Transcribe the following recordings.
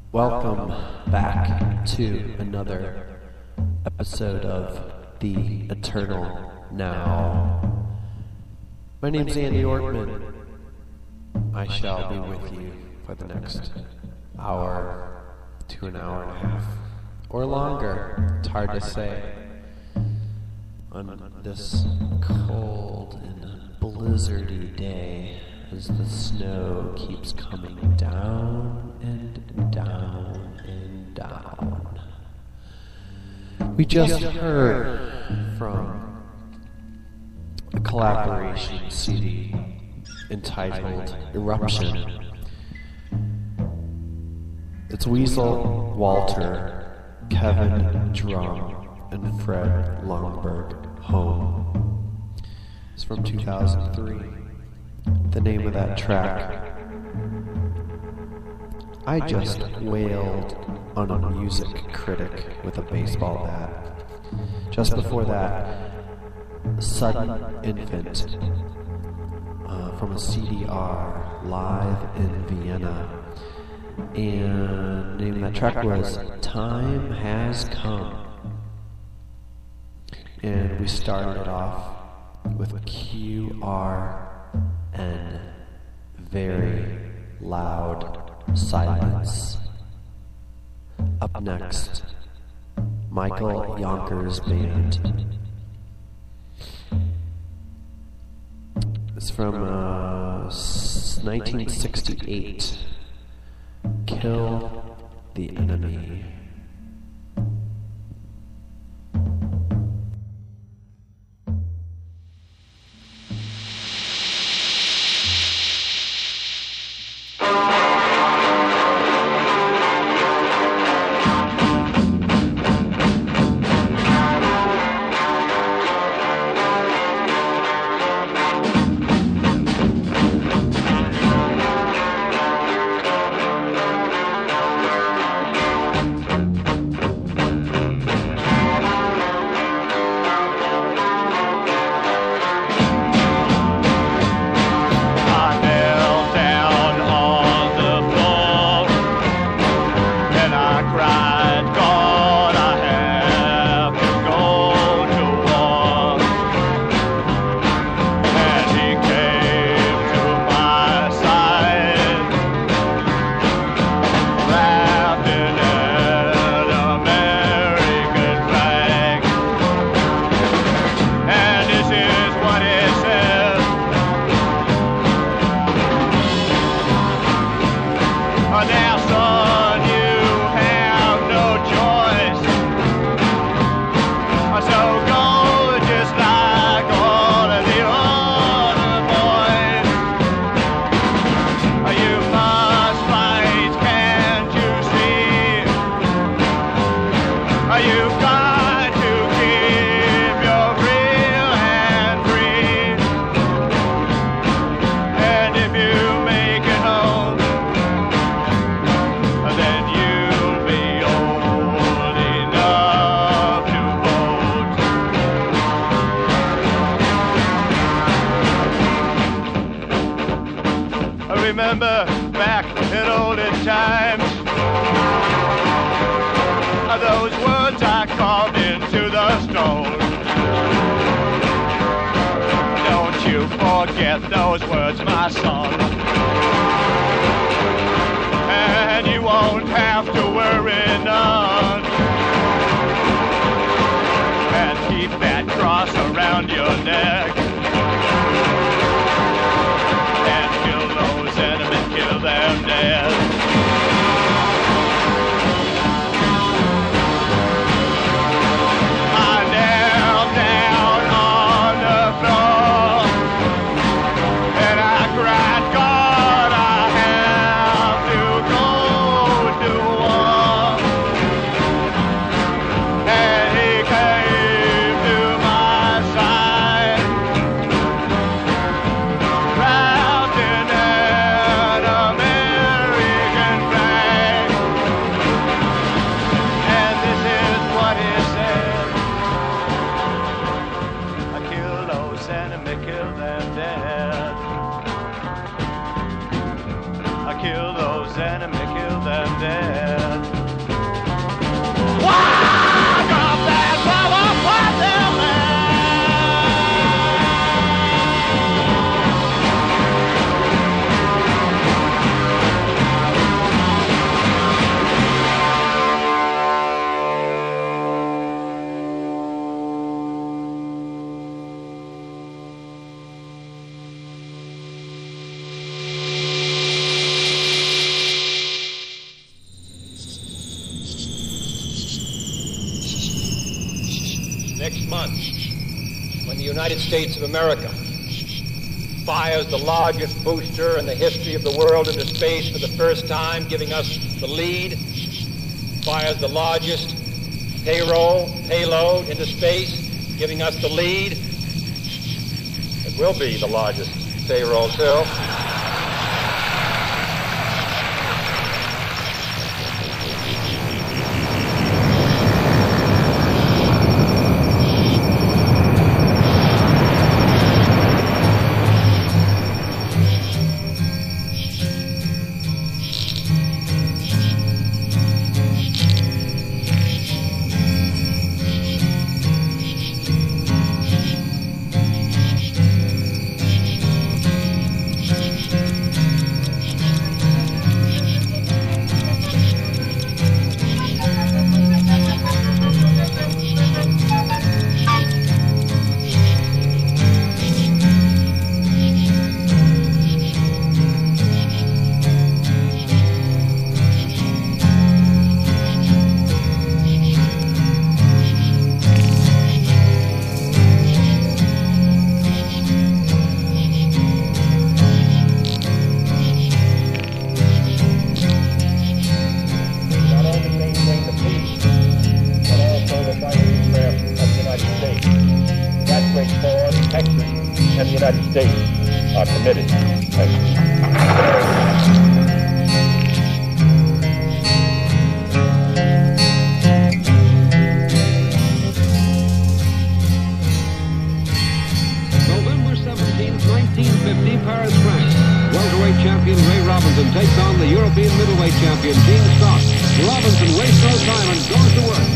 Welcome back to another episode of The Eternal Now. My name's Andy Ortman. I shall be with you for the next hour to an hour and a half, or longer. It's hard to say. On this cold and blizzardy day, as the snow keeps coming down and down and down. We just heard from a collaboration CD entitled Eruption. It's Weasel, Walter, Kevin Drum, and Fred Longberg Home. It's from 2003. The name of that track, I just wailed on a music critic with a baseball bat. Just before that, Sudden Infant from a CDR live in Vienna. And the name of that track was Time Has Come. And we started it off with QRN, very loud silence. Up next, Michael Yonkers Band. It's from 1968. Kill the Enemy. Remember back in olden times, those words I carved into the stone. Don't you forget those words, my son. And you won't have to worry none. And keep that cross around your neck. Kill them dead. I knelt down on the floor and I cried, God, I have to go to war. And he came to my side. those enemy kill them dead. Walk up that flower for them next month, when the United States of America fires the largest booster in the history of the world into space for the first time, giving us the lead, fires the largest payload into space, giving us the lead. It will be the largest payroll, too. And the United States are committed. Thank you. November 17, 1950, Paris, France. Welterweight champion Ray Robinson takes on the European middleweight champion Gene Stock. Robinson wastes no time and goes to work.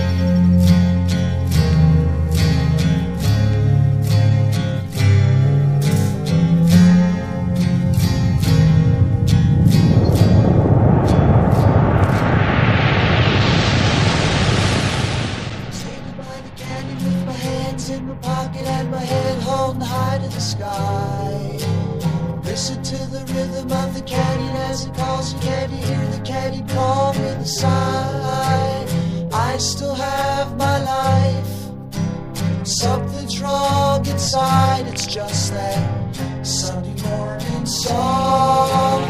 In my pocket and my head holding high to the sky. Listen to the rhythm of the canyon as it calls. Can you hear the canyon call with a sigh? I still have my life. Something's wrong inside. It's just that Sunday morning song,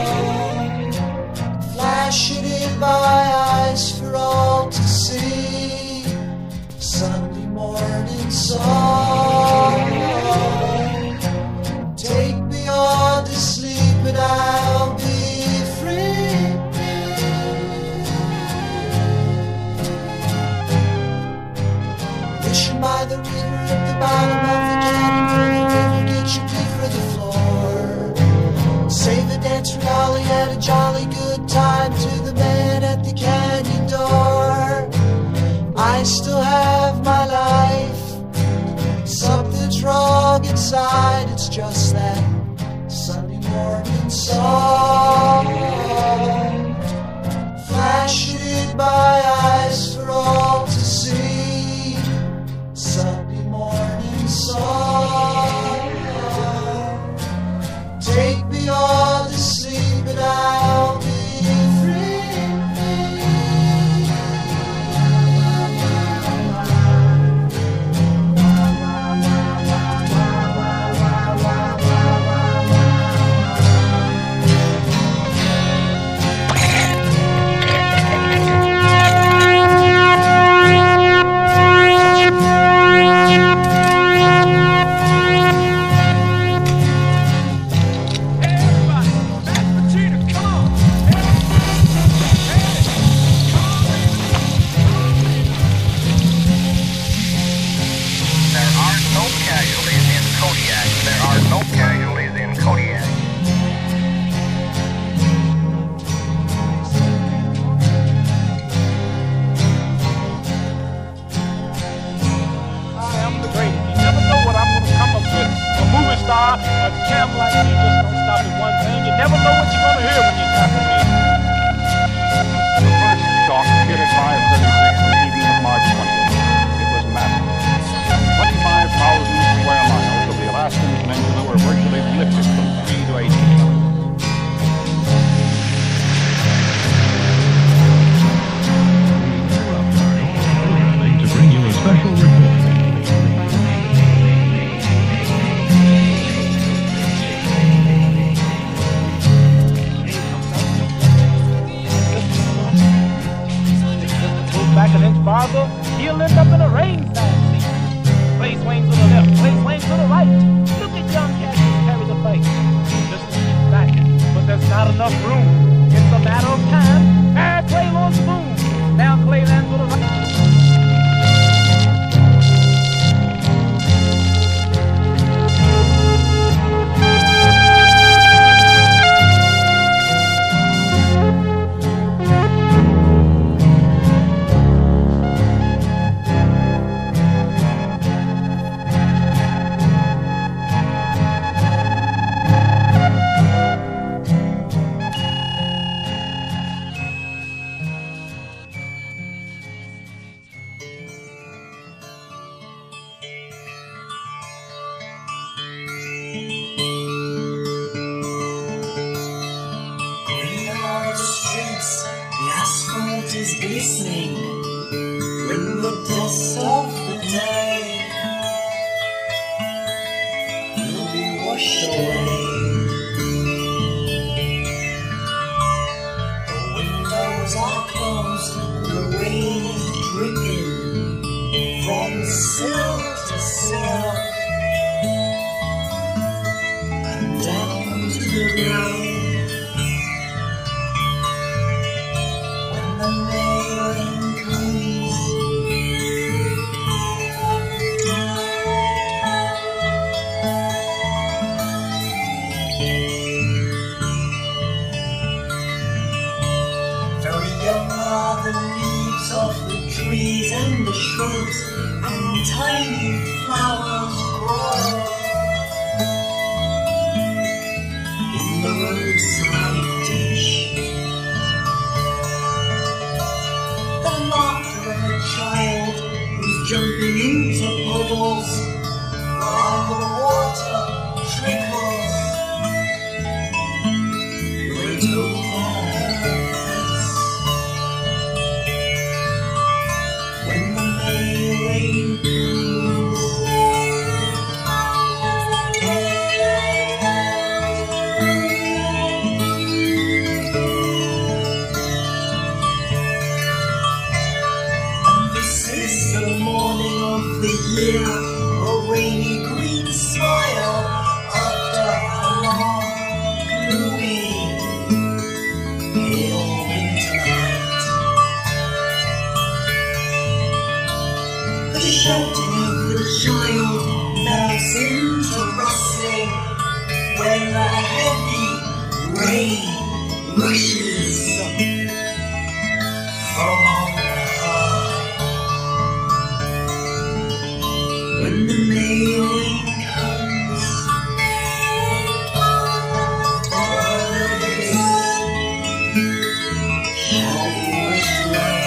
flashing in my eyes for all to see. Sunday morning song, take me on to sleep and I'll be free. Wishing by the river at the bottom of the canyon, for the river get you big for the floor. Save a dance for Dolly and a jolly good time to the man at the canyon door. I still have my life. champ like me just don't stop at one thing. You never know what you're gonna hear when you tackle me. The first shock hit at 5:36 the evening of March 20th. It was massive. 25,000 square miles of the Alaskan Peninsula were virtually lifted from 3 to 8 inches. To bring you a special report. Back an inch farther, he'll end up in a ringside seat. Play swing to the left, play swing to the right. Look at young Cassius carry the fight. Just keep back, but there's not enough room. It's a matter of time. And Clay launches boom. Now Clay lands to the right. Is glistening when the dust of the day will be washed away. The windows are closed, the rain is dripping from sill to sill and down to the ground. Trees and the shrubs and tiny flowers grow in the roadside ditch. The laughter of a child who's jumping into puddles while the water trickles right over her face. When the May rain comes, and this is the morning of the year, a rainy green smile after a long, gloomy, pale winter night. The shouting of the child melts into rustling when the heavy rain rushes from on high. When the May rain comes, all of this shall be washed away.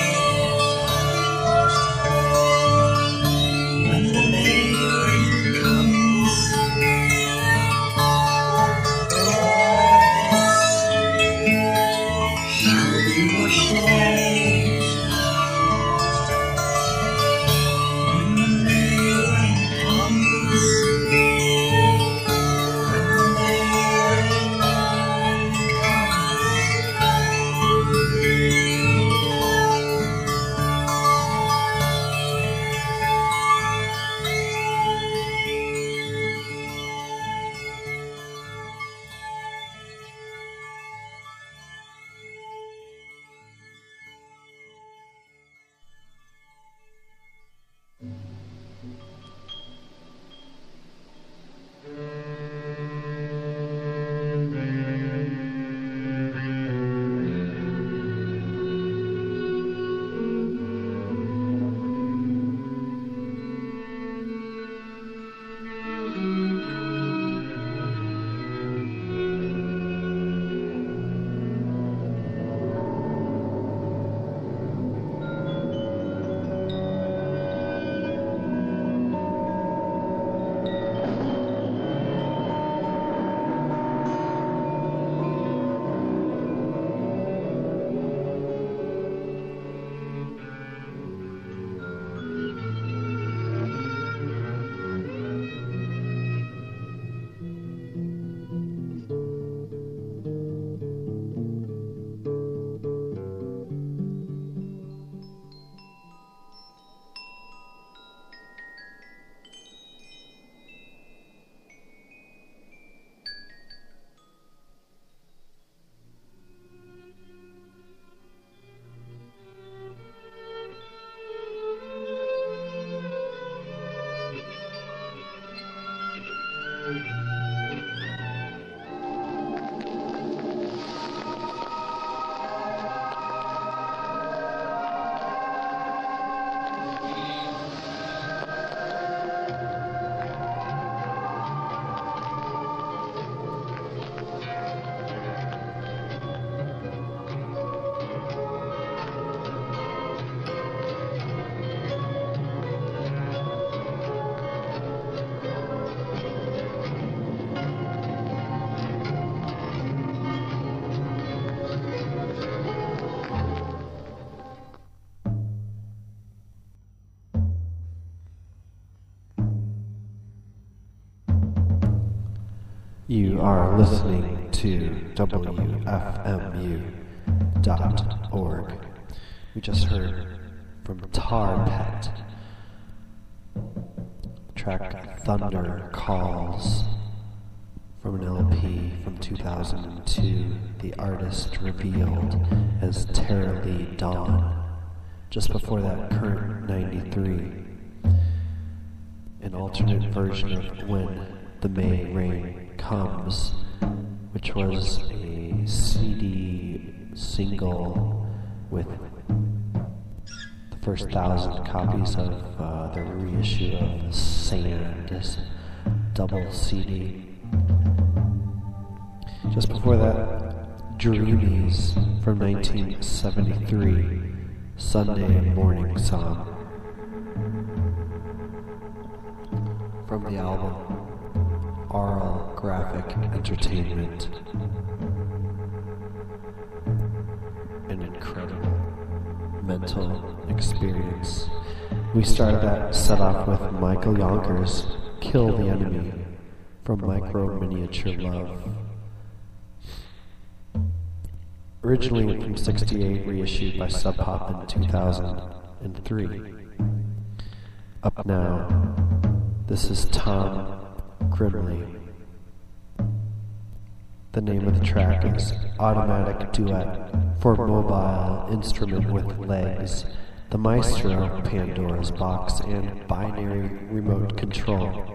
When the May rain comes, all of this You are listening to WFMU.org. We just heard from Tar Pet, track Thunder Calls, from an LP from 2002, the artist revealed as Tara Lee Dawn. Just before that, Current 93, an alternate version of When the May Rain Comes, which was a CD single with the first 1,000 copies of the reissue of Sand as double CD. Just before that, Dreamies from 1973, Sunday Morning Song, from the album Aural Graphic Entertainment. An incredible mental experience. We started that set off with Michael Yonkers' Kill the Enemy from Micro Miniature Love. Originally from 68, reissued by Sub Pop in 2003. Up now, this is Tom Grimley. The name of the track is Automatic Duet for Mobile Instrument with Legs, the Maestro, Pandora's Box, and Binary Remote Control.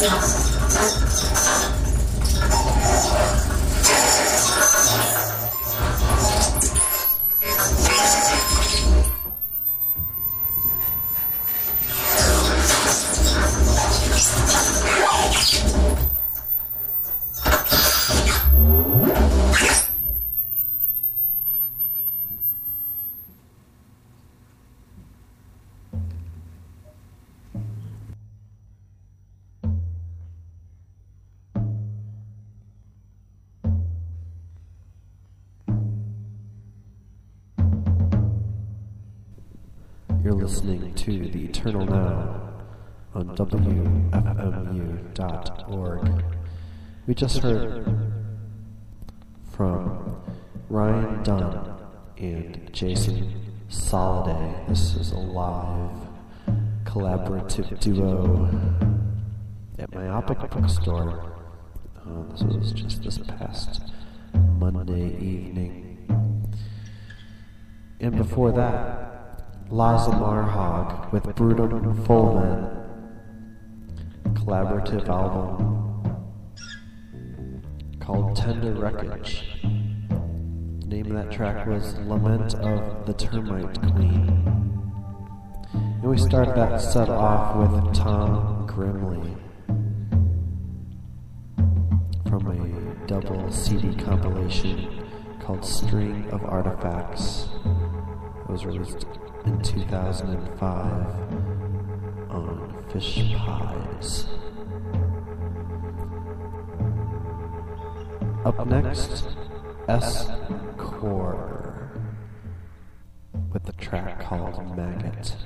You're listening to The Eternal Now on WFMU.org. We just heard from Ryan Dunn and Jason Soliday. This is a live collaborative duo at Myopic Bookstore. This was just this past Monday evening. And before that, Lazamar Hogg with Brutum Fullman, collaborative album called Tender Wreckage. The name of that track was Lament of the Termite Queen. And we started that set off with Tom Grimley from a double CD compilation called String of Artifacts. It was released in 2005 on Fish Pies. Up next, S. Core with the track called Maggot.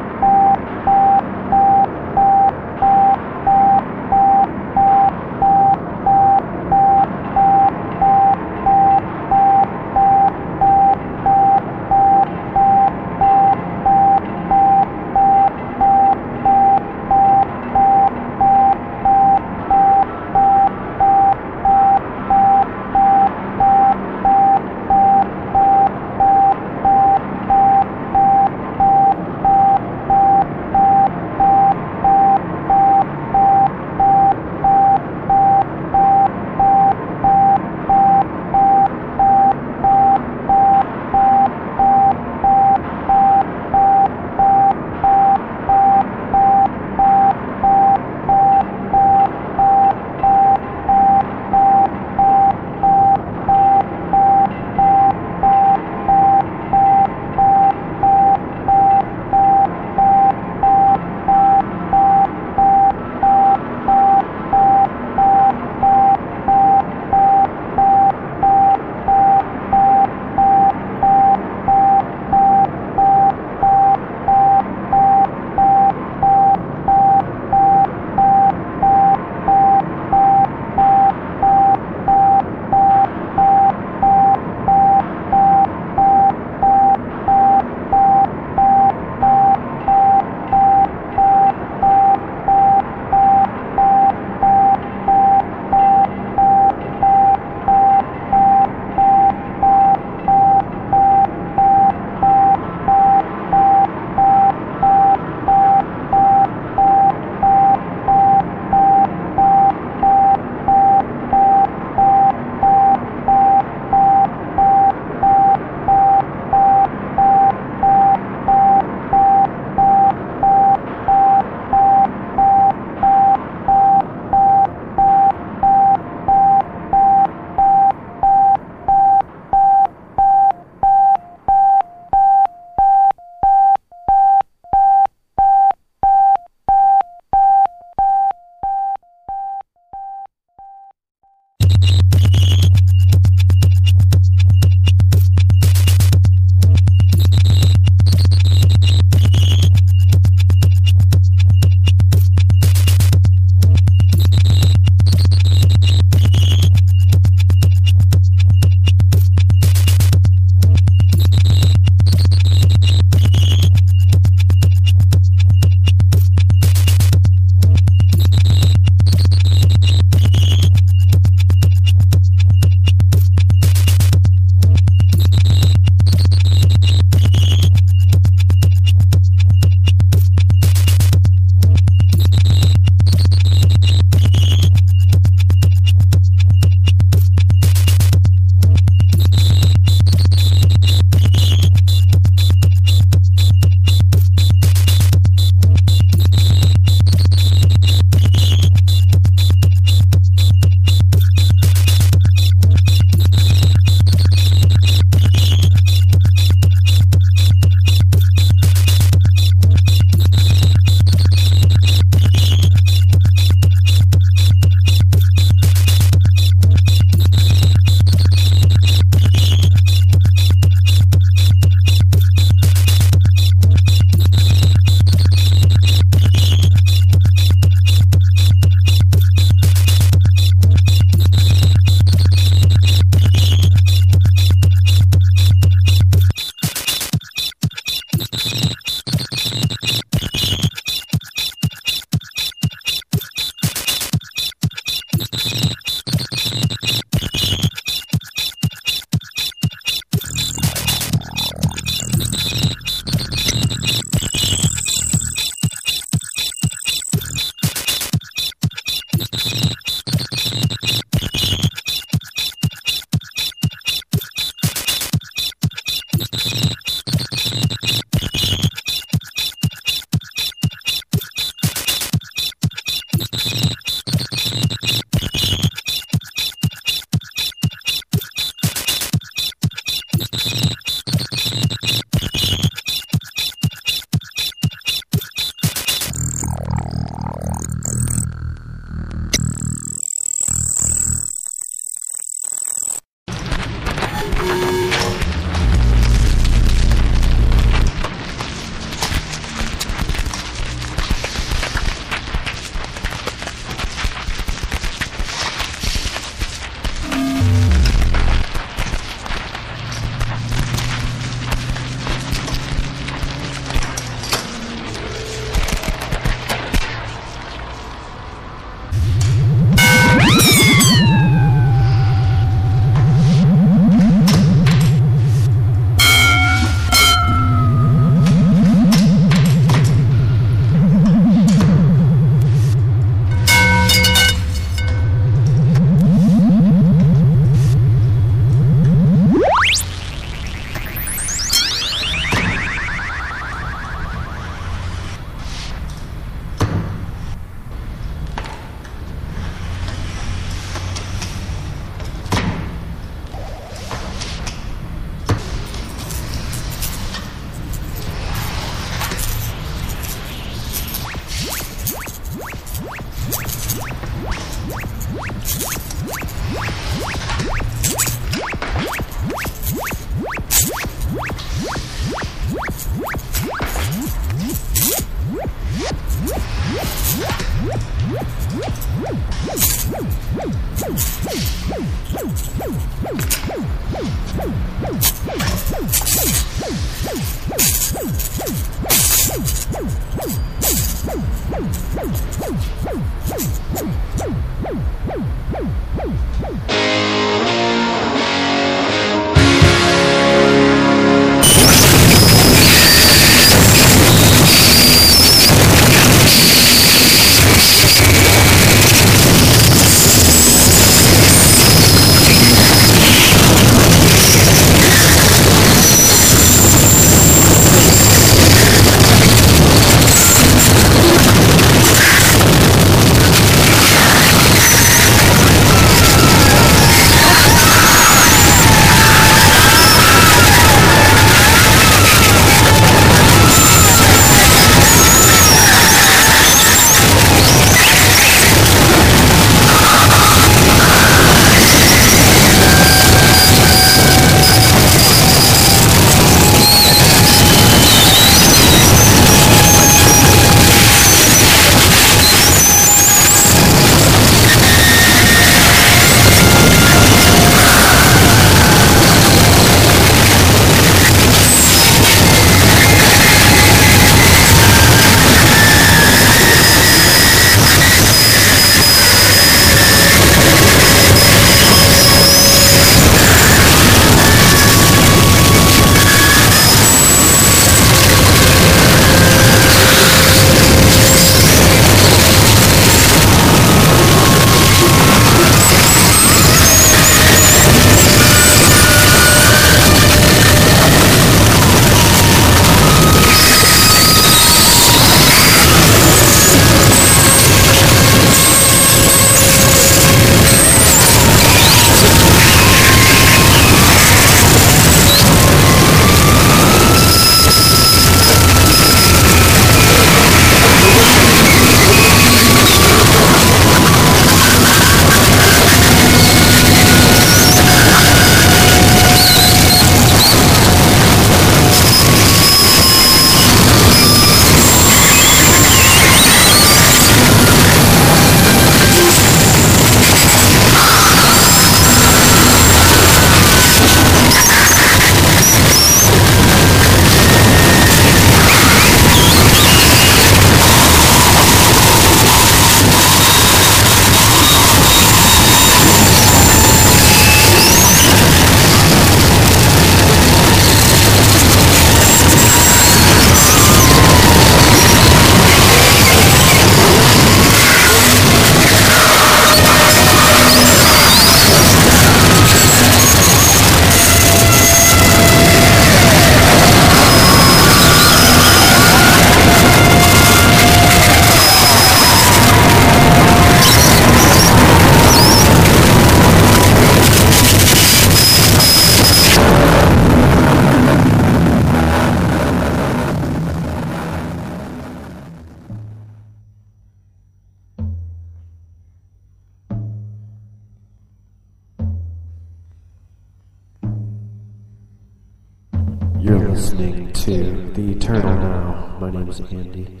You're listening to The Eternal Now. My name is Andy.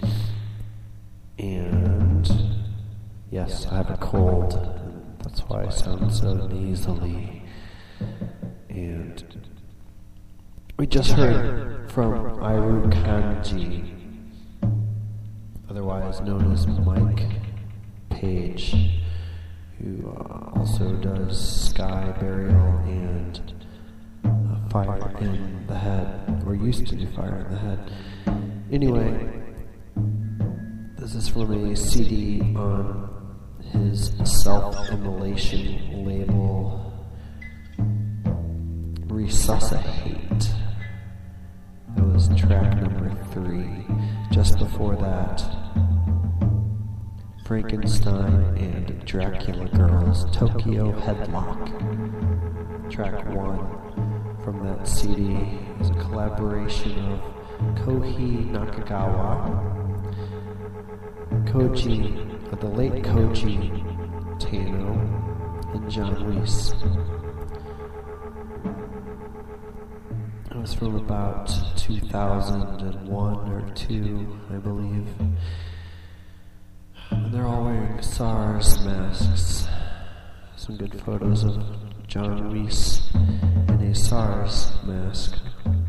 And yes, I have a cold. That's why I sound so nasally. And we just heard from Iru Kanji, otherwise known as Mike Page, who also does Sky Burial and Fire in the Head, or used to do Fire in the Head. Anyway, this is from a CD on his self-immolation label, Resuscitate. That was track number 3. Just before that, Frankenstein and Dracula Girls, Tokyo Headlock. Track 1 from that CD is a collaboration of Kohi Nakagawa, the late Koji Tano, and John Weiss. It was from about 2001 or 2, I believe. And they're all wearing SARS masks. Some good photos of John Weiss in a SARS mask,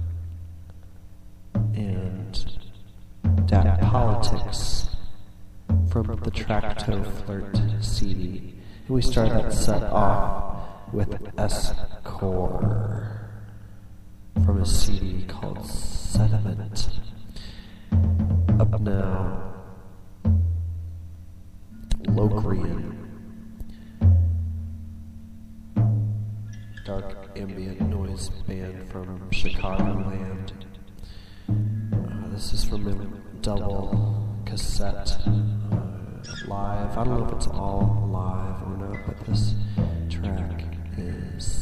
and Dat Politics from the Tracto Flirt CD. And we start that set off with S-Core from a CD called Sediment. Up now, Locrian, dark ambient noise band from Chicagoland. This is from a double cassette live. I don't know if it's all live or not, but this track is.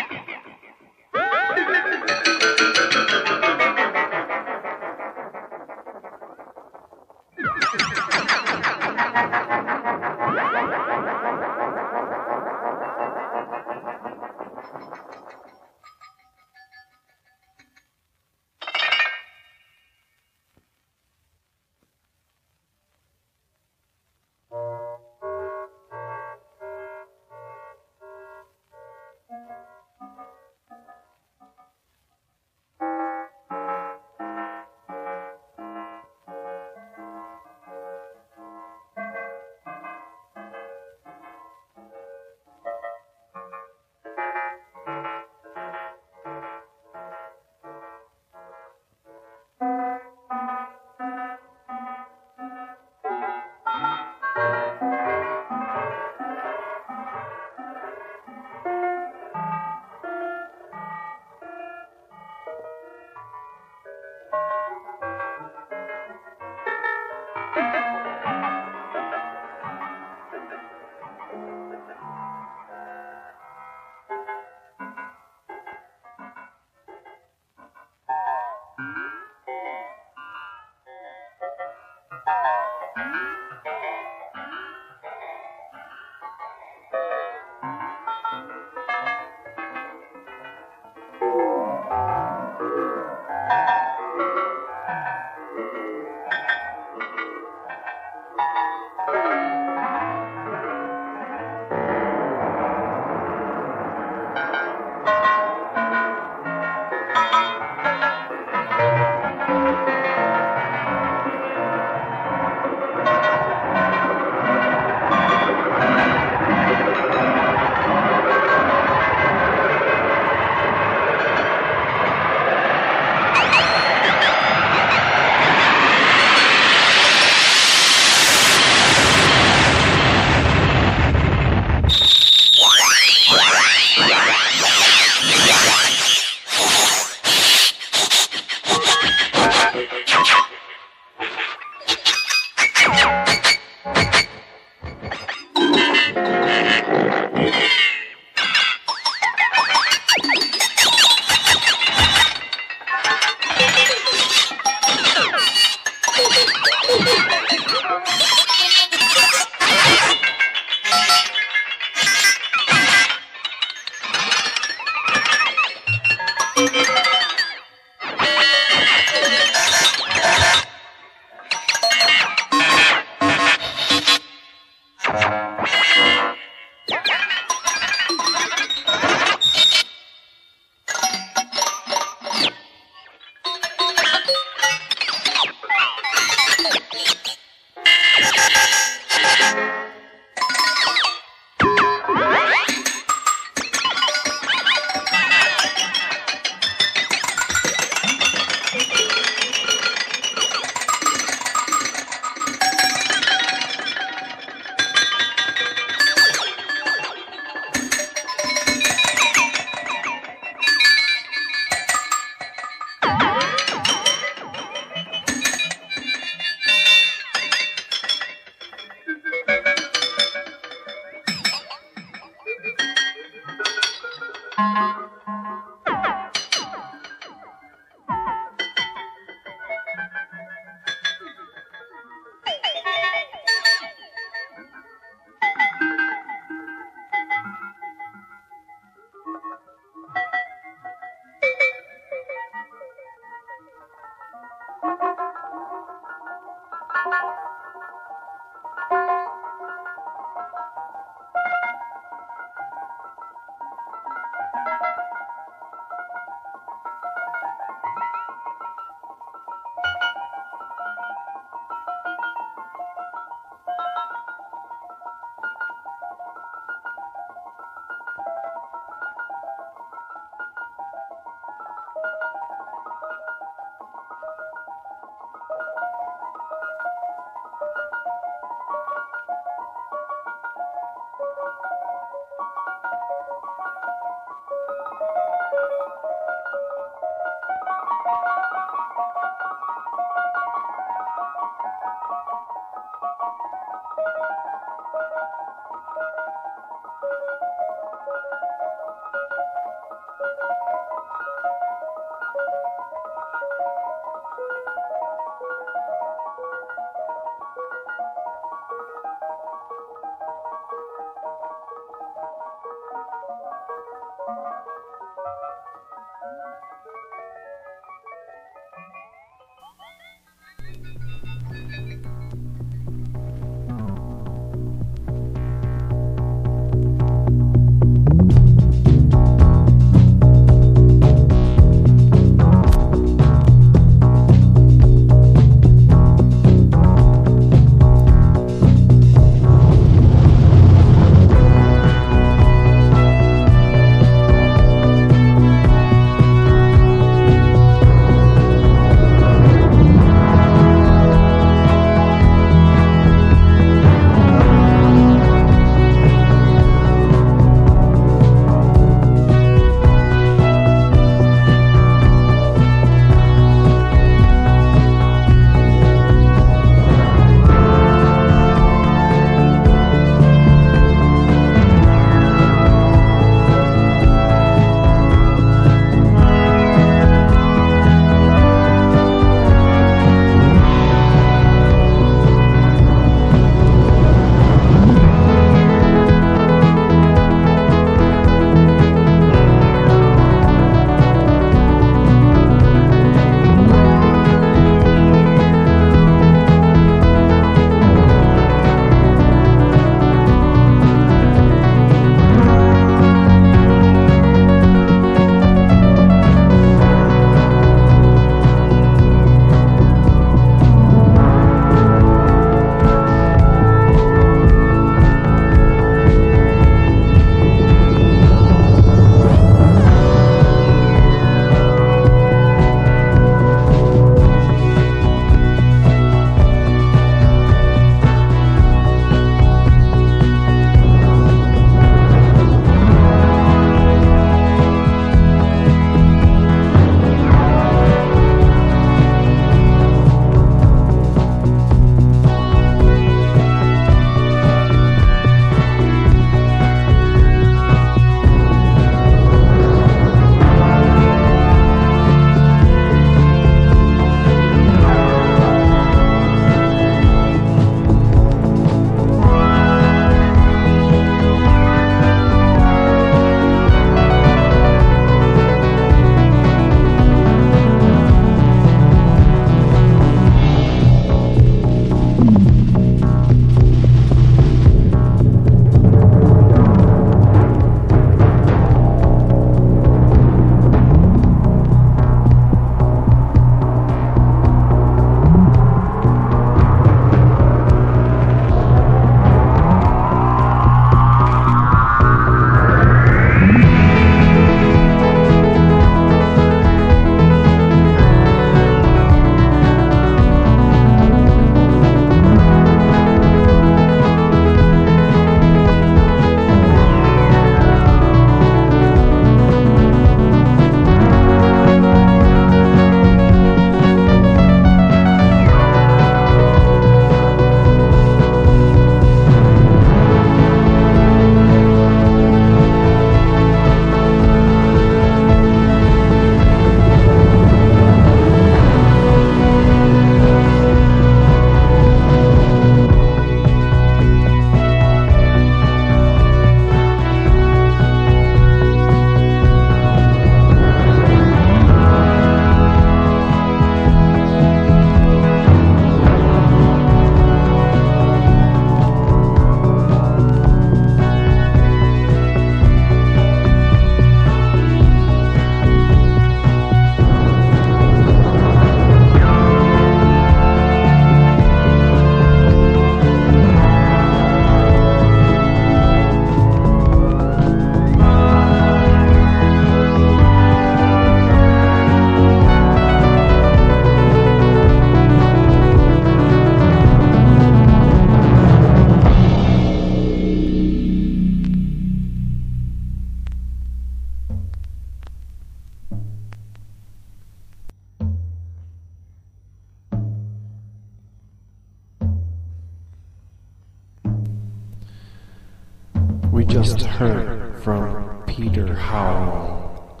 We just heard from Peter Howell.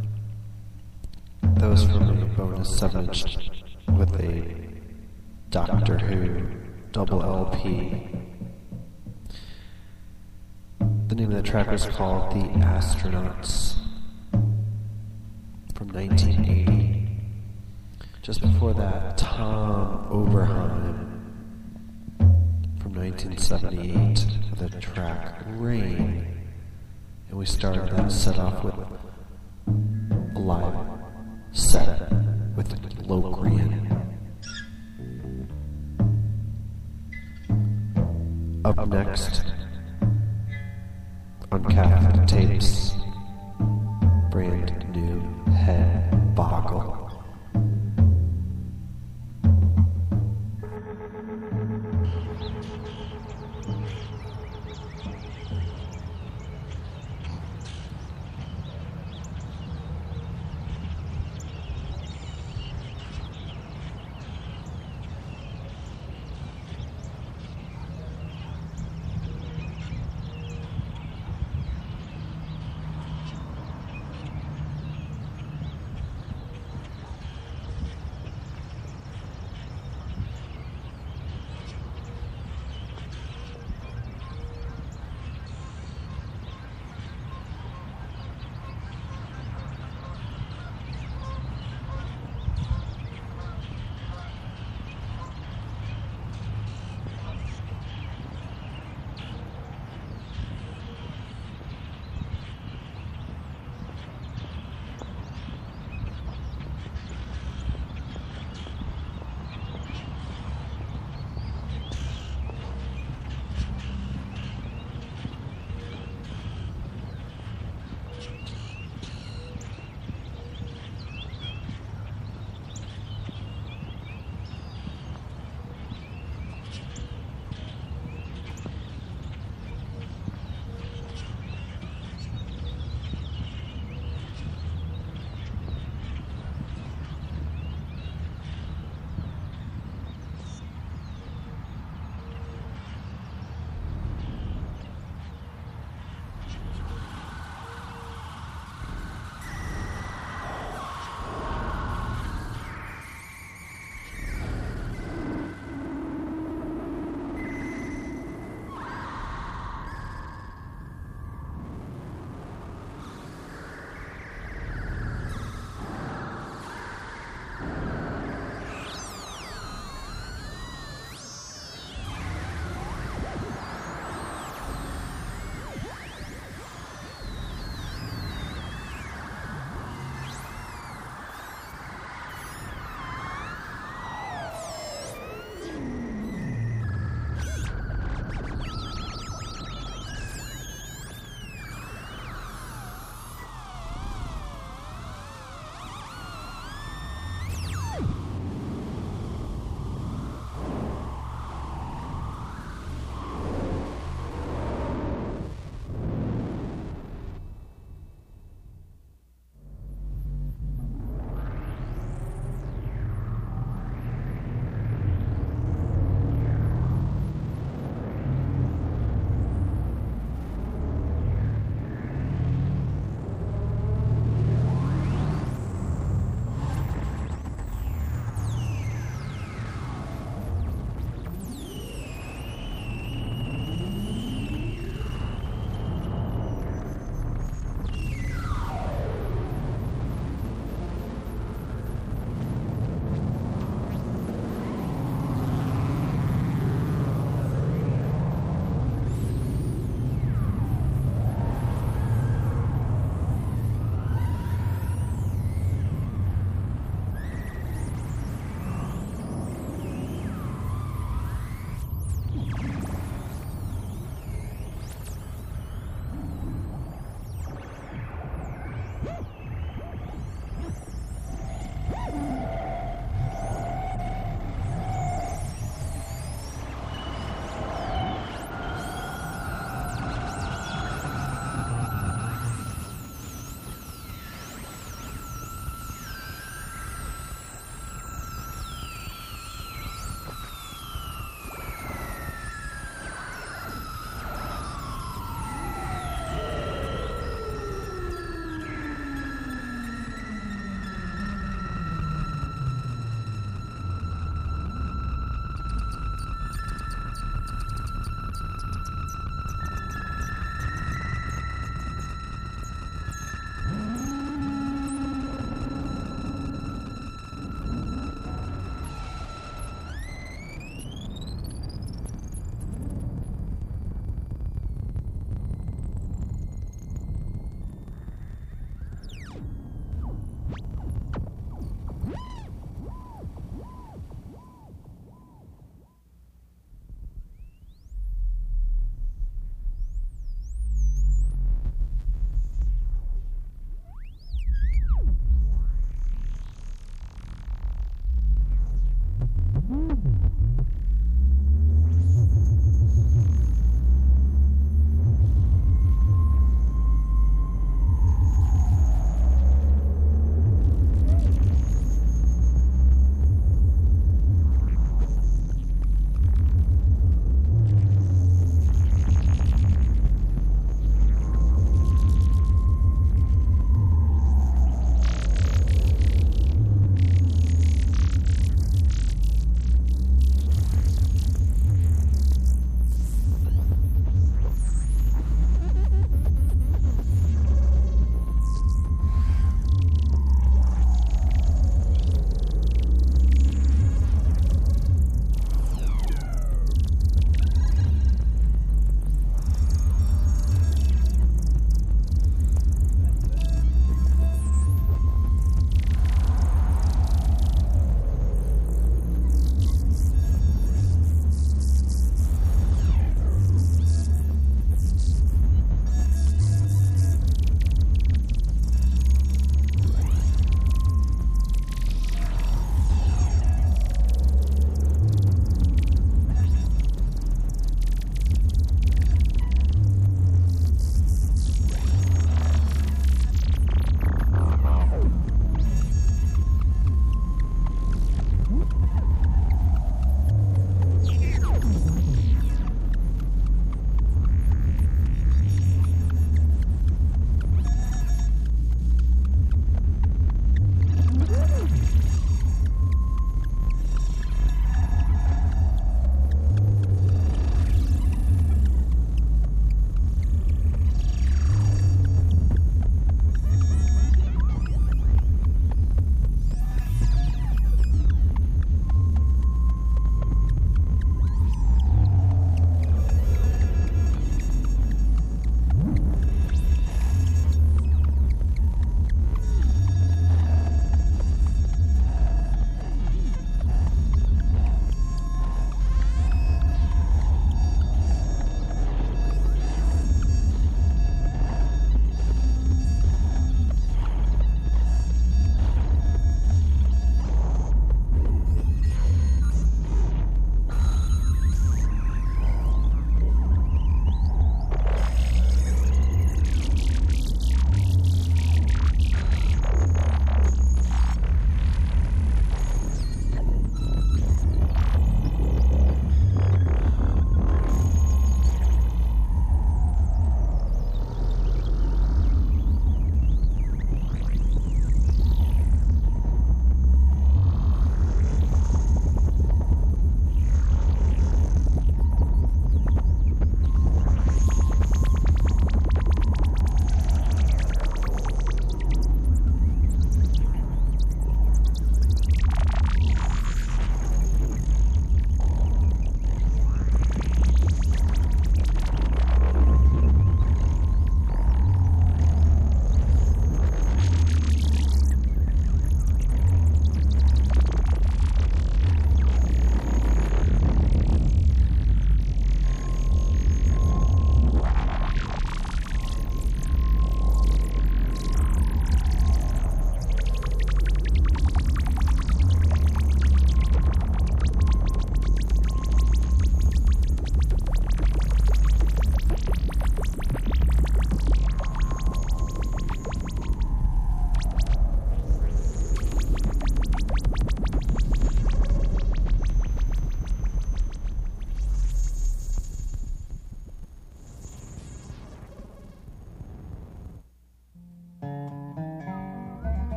That was from a bonus 7-inch with a Doctor Who double LP. The name of the track was called The Astronauts from 1980. Just before that, Tom Oberheim from 1978 with the track Rain. And we started that set off with a live set with Locrian. Up next, on Catholic Tapes, brand new Head Boggle.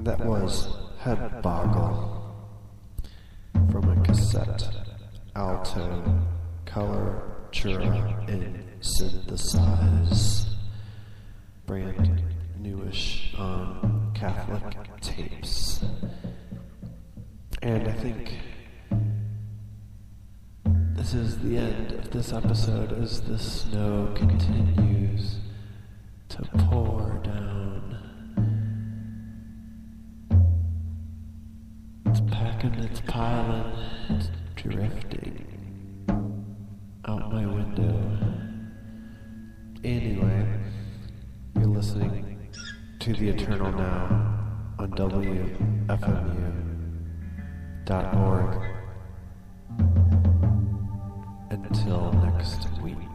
That was Head Boggle from a cassette, Alto, Color, Chura, and Synthesize. Brand newish on Catholic Tapes. And I think this is the end of this episode as the snow continues to pour down. It's packing, it's piling, it's drifting out my window. Anyway, you're listening to The Eternal Now on WFMU.org. Until next week.